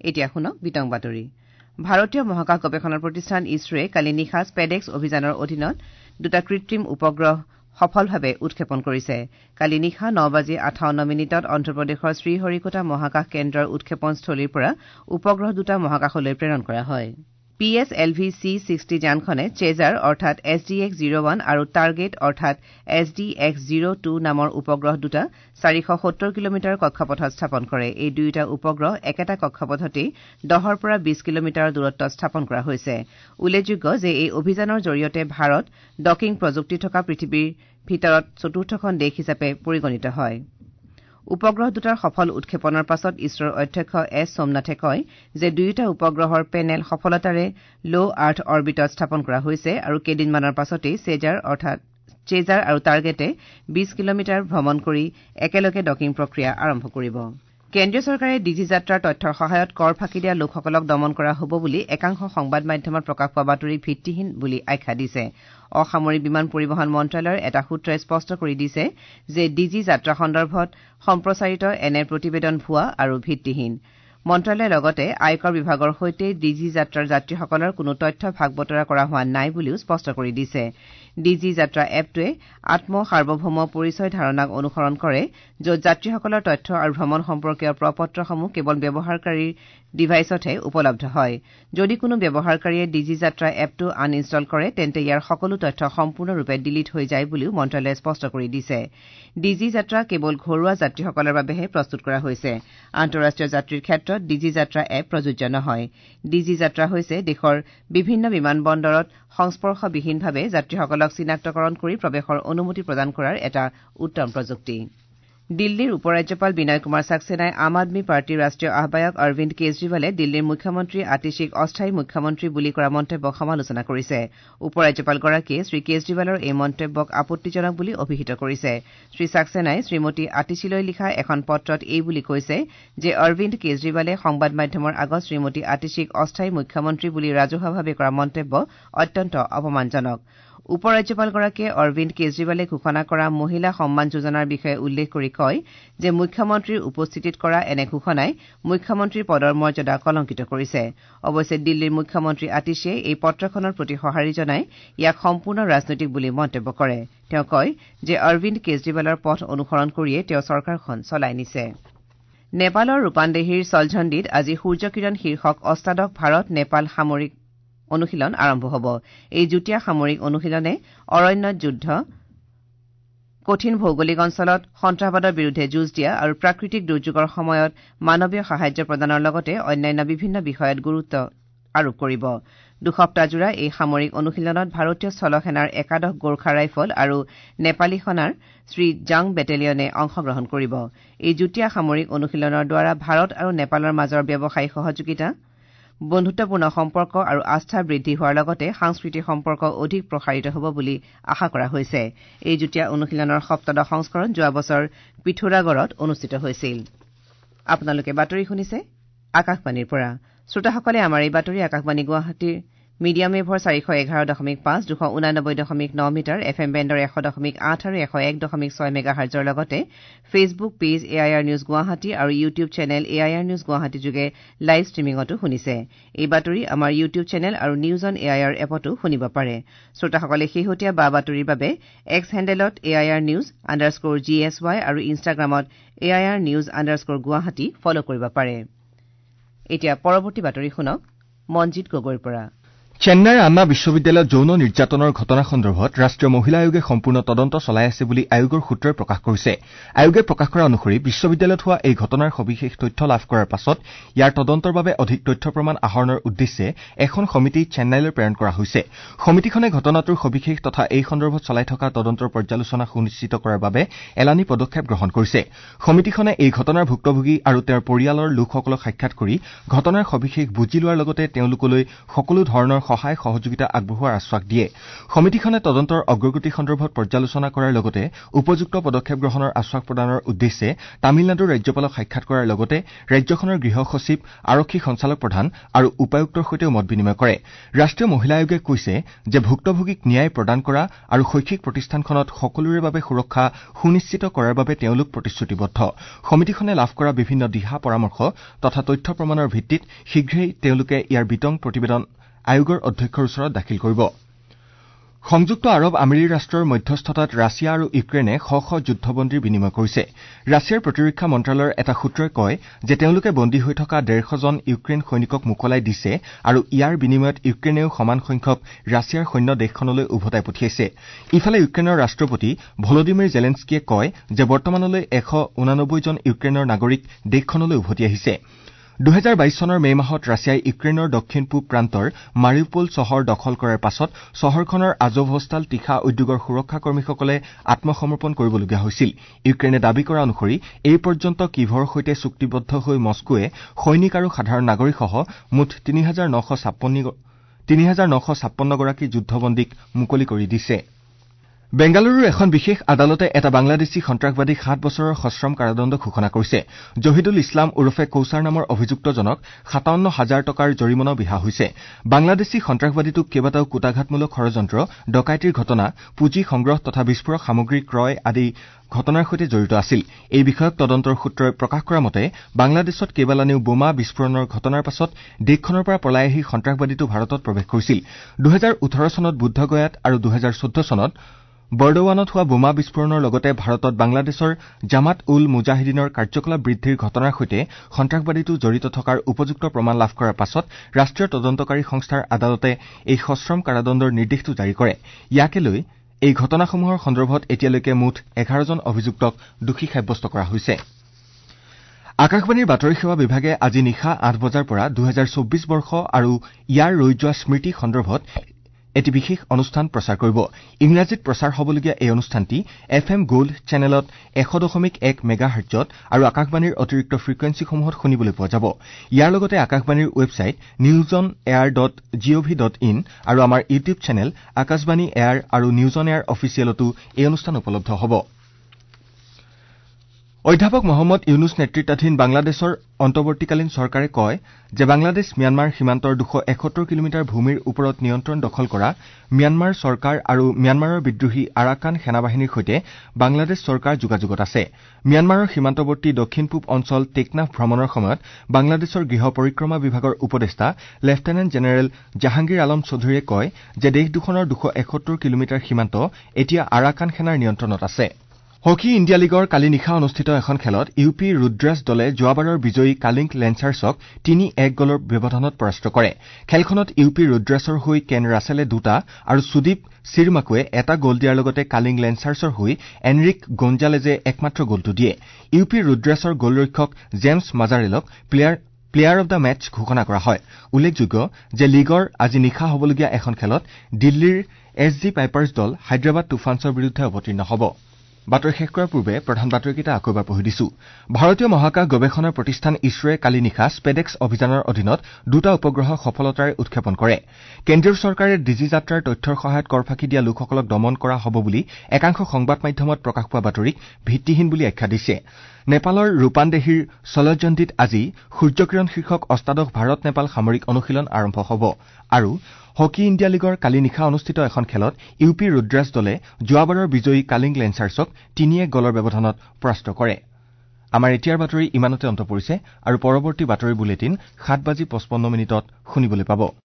এতিয়া শুনক বিতং বাতৰি। ভাৰতীয় মহাকাশ গৱেষণা প্ৰতিষ্ঠান ইছৰোৱে কালি নিশা স্পেডেক্স অভিযানৰ অধীনত দুটা কৃত্ৰিম উপগ্ৰহ সফলভাৱে উৎক্ষেপণ কৰিছে। কালি নিশা 9:58 অন্ধ্ৰপ্ৰদেশৰ শ্ৰীহৰিকোটা মহাকাশ কেন্দ্ৰৰ উৎক্ষেপণস্থলীৰ পৰা উপগ্ৰহ দুটা মহাকাশলৈ প্ৰেৰণ কৰা হয়। PSLV-C60 যানখনে চেজাৰ অৰ্থাৎ SDX-01 আৰু টাৰ্গেট অৰ্থাৎ SDX-02 নামৰ উপগ্ৰহ দুটা 470 কিলোমিটাৰ কক্ষপথত স্থাপন কৰে। এই দুয়োটা উপগ্ৰহ একেটা কক্ষপথতেই 10 পৰা 20 কিলোমিটাৰ দূৰত্বত স্থাপন কৰা হৈছে। উল্লেখযোগ্য যে এই অভিযানৰ জৰিয়তে ভাৰত ডকিং প্ৰযুক্তি থকা পৃথিৱীৰ ভিতৰত চতুৰ্থখন দেশ হিচাপে পৰিগণিত হয়। উপগ্ৰহ দুটাৰ সফল উৎক্ষেপণৰ পাছত ইছৰোৰ অধ্যক্ষ এছ সোমনাথে কয় যে দুয়োটা উপগ্ৰহৰ পেনেল সফলতাৰে ল' আৰ্থ অৰ্বিটত স্থাপন কৰা হৈছে আৰু কেইদিনমানৰ পাছতেই চেজাৰ আৰু টাৰ্গেটে 20 কিলোমিটাৰ ভ্ৰমণ কৰি একেলগে ডকিং প্ৰক্ৰিয়া আৰম্ভ কৰিব। কেন্দ্ৰীয় চৰকাৰে ডিজি যাত্ৰাৰ তথ্যৰ সহায়ত কৰ ফাঁকি দিয়া লোকসকলক দমন কৰা হ'ব বুলি একাংশ সংবাদ মাধ্যমত প্ৰকাশ পোৱা বাতৰি ভিত্তিহীন বুলি আখ্যা দিছে। অসামৰিক বিমান পৰিবহণ মন্ত্ৰালয়ৰ এটা সূত্ৰই স্পষ্ট কৰি দিছে যে ডিজি যাত্ৰা সন্দৰ্ভত সম্প্ৰচাৰিত এনে প্ৰতিবেদন ভুৱা আৰু ভিত্তিহীন। মন্ত্ৰালয়ে লগতে আয়কৰ বিভাগৰ সৈতে ডিজি যাত্ৰাৰ যাত্ৰীসকলৰ কোনো তথ্য ভাগ বতৰা কৰা হোৱা নাই বুলিও স্পষ্ট কৰি দিছে। ডিজি যাত্ৰা এপটোৱে আত্ম সাৰ্বভৌম পৰিচয় ধাৰণাক অনুসৰণ কৰে, য'ত যাত্ৰীসকলৰ তথ্য আৰু ভ্ৰমণ সম্পৰ্কীয় প্ৰ পত্ৰসমূহ কেৱল ব্যৱহাৰকাৰীৰ ডিভাইচতহে উপলব্ধ হয়। যদি কোনো ব্যৱহাৰকাৰীয়ে ডিজি যাত্ৰা এপটো আনইনষ্টল কৰে তেন্তে ইয়াৰ সকলো তথ্য সম্পূৰ্ণৰূপে ডিলিট হৈ যায় বুলিও মন্ত্ৰালয়ে স্পষ্ট কৰি দিছে। ডিজি যাত্ৰা কেৱল ঘৰুৱা যাত্ৰীসকলৰ বাবেহে প্ৰস্তুত কৰা হৈছে। আন্তঃৰাষ্ট্ৰীয় যাত্ৰীৰ ক্ষেত্ৰত ডিজি যাত্ৰা এপ প্ৰযোজ্য নহয়। ডিজি যাত্ৰা হৈছে দেশৰ বিভিন্ন বিমান বন্দৰত সংস্পৰ্শবিহীনভাৱে যাত্ৰীসকলক চিনাক্তকৰণ কৰি প্ৰৱেশৰ অনুমতি প্ৰদান কৰাৰ এটা উত্তম প্ৰযুক্তি। দিল্লীৰ উপ ৰাজ্যপাল বিনয় কুমাৰ ছাক্সেনাই আম আদমী পাৰ্টীৰ ৰাষ্ট্ৰীয় আহ্বায়ক অৰবিন্দ কেজৰিৱালে দিল্লীৰ মুখ্যমন্ত্ৰী আতিশীক অস্থায়ী মুখ্যমন্ত্ৰী বুলি কৰা মন্তব্যক সমালোচনা কৰিছে। উপ ৰাজ্যপালগৰাকীয়ে শ্ৰীকেজৰিৱালৰ এই মন্তব্যক আপত্তিজনক বুলি অভিহিত কৰিছে। শ্ৰীছাক্সেনাই শ্ৰীমতী আতিশীলৈ লিখা এখন পত্ৰত এই বুলি কৈছে যে অৰবিন্দ কেজৰিৱালে সংবাদ মাধ্যমৰ আগত শ্ৰীমতী আতিশীক অস্থায়ী মুখ্যমন্ত্ৰী বুলি ৰাজহুৱাভাৱে কৰা মন্তব্য অত্যন্ত অপমানজনক। উপ ৰাজ্যপালগৰাকীয়ে অৰবিন্দ কেজৰিৱালে ঘোষণা কৰা মহিলা সন্মান যোজনাৰ বিষয়ে উল্লেখ কৰি কয় যে মুখ্যমন্ত্ৰীৰ উপস্থিতিত কৰা এনে ঘোষণাই মুখ্যমন্ত্ৰীৰ পদৰ মৰ্যাদা কলংকিত কৰিছে। অৱশ্যে দিল্লীৰ মুখ্যমন্ত্ৰী আতিশীয়ে এই পত্ৰখনৰ প্ৰতি সঁহাৰি জনাই ইয়াক সম্পূৰ্ণ ৰাজনৈতিক বুলি মন্তব্য কৰে। তেওঁ কয় যে অৰবিন্দ কেজৰিৱালৰ পথ অনুসৰণ কৰিয়েই তেওঁ চৰকাৰখন চলাই নিছে। নেপালৰ ৰূপান্দেহীৰ চলঝণ্ডিত আজি সূৰ্যকিৰণ শীৰ্ষক অষ্টাদশ ভাৰত নেপাল সামৰিক অনুশীলন আৰম্ভ হ'ব। এই যুটীয়া সামৰিক অনুশীলনে অৰণ্যত যুদ্ধ, কঠিন ভৌগোলিক অঞ্চলত সন্ত্ৰাসবাদৰ বিৰুদ্ধে যুঁজ দিয়া আৰু প্ৰাকৃতিক দুৰ্যোগৰ সময়ত মানৱীয় সাহায্য প্ৰদানৰ লগতে অন্যান্য বিভিন্ন বিষয়ত গুৰুত্ব আৰোপ কৰিব। দুসপ্তাহজোৰা এই সামৰিক অনুশীলনত ভাৰতীয় স্থলসেনাৰ একাদশ গোৰ্খা ৰাইফল আৰু নেপালী সেনাৰ শ্ৰীজাং বেটেলিয়নে অংশগ্ৰহণ কৰিব। এই যুটীয়া সামৰিক অনুশীলনৰ দ্বাৰা ভাৰত আৰু নেপালৰ মাজৰ ব্যৱসায়িক সহযোগিতা, বন্ধুত্বপূৰ্ণ সম্পৰ্ক আৰু আস্থা বৃদ্ধি হোৱাৰ লগতে সাংস্কৃতিক সম্পৰ্ক অধিক প্ৰসাৰিত হ'ব বুলি আশা কৰা হৈছে। এই যুটীয়া অনুশীলনৰ ৭ম সংস্কৰণ যোৱা বছৰ পিথোৰাগড়ত অনুষ্ঠিত হৈছিল। আপোনালোকে বাতৰি শুনিছে আকাশবাণীৰ পৰা। শ্ৰোতাসকলে আমাৰ এই বাতৰি আকাশবাণী গুৱাহাটীৰ মিডিয়াম ৱেভৰ 411.5, 289.9 মিটাৰ, FM বেণ্ডৰ 100.8 আৰু 101.6 মেগাহাৰ্জৰ লগতে Facebook page AIR news Guwahati আৰু YouTube channel AIR news Guwahati যোগে লাইভ ষ্ট্ৰিমিঙতো শুনিছে। এই বাতৰি আমাৰ ইউটিউব চেনেল আৰু নিউজ অন AIR এপতো শুনিব পাৰে। শ্ৰোতাসকলে শেহতীয়া বা বাতৰিৰ বাবে এক্স হেণ্ডেলত AIR news_GSY আৰু ইনষ্টাগ্ৰামত AIR news_গুৱাহাটী ফ'ল' কৰিব পাৰে। এতিয়া পৰৱৰ্তী বাতৰি শুনক মনজিৎ গগৈৰ পৰা। চেন্নাইৰ আন্না বিশ্ববিদ্যালয়ত যৌন নিৰ্যাতনৰ ঘটনা সন্দৰ্ভত ৰাষ্ট্ৰীয় মহিলা আয়োগে সম্পূৰ্ণ তদন্ত চলাই আছে বুলি আয়োগৰ সূত্ৰই প্ৰকাশ কৰিছে। আয়োগে প্ৰকাশ কৰা অনুসৰি বিশ্ববিদ্যালয়ত হোৱা এই ঘটনাৰ সবিশেষ তথ্য লাভ কৰাৰ পাছত ইয়াৰ তদন্তৰ বাবে অধিক তথ্য প্ৰমাণ আহৰণৰ উদ্দেশ্যে এখন সমিতি চেন্নাইলৈ প্ৰেৰণ কৰা হৈছে। সমিতিখনে ঘটনাটোৰ সবিশেষ তথা এই সন্দৰ্ভত চলাই থকা তদন্তৰ পৰ্যালোচনা সুনিশ্চিত কৰাৰ বাবে এলানি পদক্ষেপ গ্ৰহণ কৰিছে। সমিতিখনে এই ঘটনাৰ ভুক্তভোগী আৰু তেওঁৰ পৰিয়ালৰ লোকসকলক সাক্ষাৎ কৰি ঘটনাৰ সবিশেষ বুজি লোৱাৰ লগতে তেওঁলোকলৈ সকলো ধৰণৰ সহায় সহযোগিতা আগবঢ়োৱাৰ আশ্বাস দিয়ে সমিতিখনে তদন্তৰ অগ্ৰগতি সন্দৰ্ভত পৰ্যালোচনা কৰাৰ লগতে উপযুক্ত পদক্ষেপ গ্ৰহণৰ আশ্বাস প্ৰদানৰ উদ্দেশ্যে তামিলনাডুৰ ৰাজ্যপালক সাক্ষাৎ কৰাৰ লগতে ৰাজ্যখনৰ গৃহ সচিব আৰক্ষী সঞ্চালক প্ৰধান আৰু উপায়ুক্তৰ সৈতেও মত বিনিময় কৰে ৰাষ্ট্ৰীয় মহিলা আয়োগে কৈছে যে ভুক্তভোগীক ন্যায় প্ৰদান কৰা আৰু শৈক্ষিক প্ৰতিষ্ঠানখনত সকলোৰে বাবে সুৰক্ষা সুনিশ্চিত কৰাৰ বাবে তেওঁলোক প্ৰতিশ্ৰুতিবদ্ধ সমিতিখনে লাভ কৰা বিভিন্ন দিহা পৰামৰ্শ তথা তথ্য প্ৰমাণৰ ভিত্তিত শীঘ্ৰেই তেওঁলোকে ইয়াৰ বিতং প্ৰতিবেদন আয়োগৰ অধ্যক্ষৰ ওচৰত দাখিল কৰিব সংযুক্ত আৰৱ আমিৰি ৰাষ্ট্ৰৰ মধ্যস্থতাত ৰাছিয়া আৰু ইউক্ৰেইনে শ শ যুদ্ধবন্দীৰ বিনিময় কৰিছে ৰাছিয়াৰ প্ৰতিৰক্ষা মন্ত্ৰালয়ৰ এটা সূত্ৰই কয় যে তেওঁলোকে বন্দী হৈ থকা 150জন ইউক্ৰেইন সৈনিকক মোকলাই দিছে আৰু ইয়াৰ বিনিময়ত ইউক্ৰেইনেও সমান সংখ্যক ৰাছিয়াৰ সৈন্য দেশখনলৈ উভতাই পঠিয়াইছে ইফালে ইউক্ৰেইনৰ ৰাষ্ট্ৰপতি ভলোদিমিৰ জেলেন্সকিয়ে কয় যে বৰ্তমানলৈ 189জন ইউক্ৰেইনৰ নাগৰিক দেশখনলৈ উভতি আহিছে 2022 চনৰ মে মাহত ৰাছিয়াই ইউক্ৰেইনৰ দক্ষিণ পূব প্ৰান্তৰ মাৰিউপল চহৰ দখল কৰাৰ পাছত চহৰখনৰ আজভষ্টাল তীখা উদ্যোগৰ সুৰক্ষা কৰ্মীসকলে আত্মসমৰ্পণ কৰিবলগীয়া হৈছিল ইউক্ৰেইনে দাবী কৰা অনুসৰি এই পৰ্যন্ত কিভৰ সৈতে চুক্তিবদ্ধ হৈ মস্কোৱে সৈনিক আৰু সাধাৰণ নাগৰিকসহ মুঠ 3,956 গৰাকী যুদ্ধবন্দীক মুকলি কৰি দিছে বেংগালুৰুৰ এখন বিশেষ আদালতে এটা বাংলাদেশী সন্ত্ৰাসবাদীক 7 বছৰৰ সশ্ৰম কাৰাদণ্ড ঘোষণা কৰিছে জহিদুল ইছলাম ওৰফে কৌছাৰ নামৰ অভিযুক্তজনক 57,000 টকাৰ জৰিমনাও বিহা হৈছে বাংলাদেশী সন্ত্ৰাসবাদীটোক কেইবাটাও কুটাঘাতমূলক ষড়যন্ত্ৰ ডকাইতিৰ ঘটনা পুঁজি সংগ্ৰহ তথা বিস্ফোৰক সামগ্ৰী ক্ৰয় আদি ঘটনাৰ সৈতে জড়িত আছিল এই বিষয়ক তদন্তৰ সূত্ৰই প্ৰকাশ কৰা মতে বাংলাদেশত কেইবালানিও বোমা বিস্ফোৰণৰ ঘটনাৰ পাছত দেশখনৰ পৰা পলাই আহি সন্ত্ৰাসবাদীটো ভাৰতত প্ৰৱেশ কৰিছিল 2018 চনত বুদ্ধগয়াত আৰু 2014 চনত বৰ্ডৱানত হোৱা বোমা বিস্ফোৰণৰ লগতে ভাৰতত বাংলাদেশৰ জামাত উল মুজাহিদিনৰ কাৰ্যকলাপ বৃদ্ধিৰ ঘটনাৰ সৈতে সন্ত্ৰাসবাদীটো জড়িত থকাৰ উপযুক্ত প্ৰমাণ লাভ কৰাৰ পাছত ৰাষ্ট্ৰীয় তদন্তকাৰী সংস্থাৰ আদালতে এই সশ্ৰম কাৰাদণ্ডৰ নিৰ্দেশটো জাৰি কৰে ইয়াকে লৈ এই ঘটনাসমূহৰ সন্দৰ্ভত এতিয়ালৈকে মুঠ 11জন অভিযুক্তক দোষী সাব্যস্ত কৰা হৈছে আকাশবাণীৰ বাতৰি সেৱা বিভাগে আজি নিশা 8 বজাৰ পৰা 2024 বৰ্ষ আৰু ইয়াৰ ৰৈ যোৱা স্মৃতি সন্দৰ্ভত এটি বিশেষ অনুষ্ঠান প্ৰচাৰ কৰিব ইংৰাজীত প্ৰচাৰ হ'বলগীয়া এই অনুষ্ঠানটি FM গোল্ড চেনেলত 100.1 মেগাহাৰ্টজত আৰু আকাশবাণীৰ অতিৰিক্ত ফ্ৰিকুৱেন্সিসমূহত শুনিবলৈ পোৱা যাব ইয়াৰ লগতে আকাশবাণীৰ ৱেবছাইট newsonair.gov.in আৰু আমাৰ ইউটিউব চেনেল আকাশবাণী এয়াৰ আৰু নিউজ অন এয়াৰ অফিচিয়েলতো এই অনুষ্ঠান উপলব্ধ হ'ব অধ্যাপক মহম্মদ ইউনুছ নেতৃত্বাধীন বাংলাদেশৰ অন্তৱৰ্তীকালীন চৰকাৰে কয় যে বাংলাদেশ ম্যানমাৰ সীমান্তৰ 271 কিলোমিটাৰ ভূমিৰ ওপৰত নিয়ন্ত্ৰণ দখল কৰা ম্যানমাৰ চৰকাৰ আৰু ম্যানমাৰৰ বিদ্ৰোহী আৰাকান সেনাবাহিনীৰ সৈতে বাংলাদেশ চৰকাৰ যোগাযোগত আছে ম্যানমাৰৰ সীমান্তৱৰ্তী দক্ষিণ পূব অঞ্চল টেকনাফ ভ্ৰমণৰ সময়ত বাংলাদেশৰ গৃহ পৰিক্ৰমা বিভাগৰ উপদেষ্টা লেফটেনেণ্ট জেনেৰেল জাহাংগীৰ আলম চৌধুৰীয়ে কয় যে দেশ দুখনৰ 271 কিলোমিটাৰ সীমান্ত এতিয়া আৰাকান সেনাৰ নিয়ন্ত্ৰণত আছে হকী ইণ্ডিয়া লীগৰ কালি নিশা অনুষ্ঠিত এখন খেলত ইউপি ৰুদ্ৰাছ দলে যোৱাবাৰৰ বিজয়ী কালিংক লেঞ্চাৰ্ছক 3-1 গলৰ ব্যৱধানত পৰাস্ত কৰে খেলখনত ইউপি ৰুদ্ৰাছৰ হৈ কেন ৰাছেলে 2টা আৰু সুদীপ চিৰমাকুৱে এটা গল দিয়াৰ লগতে কালিং লেঞ্চাৰ্ছৰ হৈ এনৰিক গঞ্জালেজে একমাত্ৰ গলটো দিয়ে ইউপি ৰুদ্ৰাছৰ গলৰক্ষক জেমছ মাজাৰেলক প্লেয়াৰ অব দ্য মেচ ঘোষণা কৰা হয় উল্লেখযোগ্য যে লীগৰ আজি নিশা হ'বলগীয়া এখন খেলত দিল্লীৰ এছজি পাইপাৰ্ছ দল হায়দৰাবাদ তুফানছৰ বিৰুদ্ধে অৱতীৰ্ণ হ'ব বাতৰি শেষ কৰাৰ পূৰ্বে প্ৰধান বাতৰিকেইটা আকৌ এবাৰ পঢ়ি দিছো ভাৰতীয় মহাকাশ গৱেষণা প্ৰতিষ্ঠান ইছৰোৱে কালি নিশা স্পেডেক্স অভিযানৰ অধীনত 2টা উপগ্ৰহ সফলতাৰে উৎক্ষেপণ কৰে কেন্দ্ৰীয় চৰকাৰে ডিজি যাত্ৰাৰ তথ্যৰ সহায়ত কৰফাকি দিয়া লোকসকলক দমন কৰা হ'ব বুলি একাংশ সংবাদ মাধ্যমত প্ৰকাশ পোৱা বাতৰিক ভিত্তিহীন বুলি আখ্যা দিছে নেপালৰ ৰূপানদেহীৰ সলজণ্ডিত আজি সূৰ্যকিৰণ শীৰ্ষক অষ্টাদশ ভাৰত নেপাল সামৰিক অনুশীলন আৰম্ভ হ'ব আৰু হকী ইণ্ডিয়া লীগৰ কালি নিশা অনুষ্ঠিত এখন খেলত ইউপি ৰুদ্ৰাছ দলে যোৱাবাৰৰ বিজয়ী কালিং লেঞ্চাৰ্ছক 3-1 গলৰ ব্যৱধানত পৰাস্ত কৰে আমাৰ এতিয়াৰ বাতৰি ইমানতে অন্ত পৰিছে আৰু পৰৱৰ্তী বাতৰি বুলেটিন 7:55 শুনিবলৈ পাব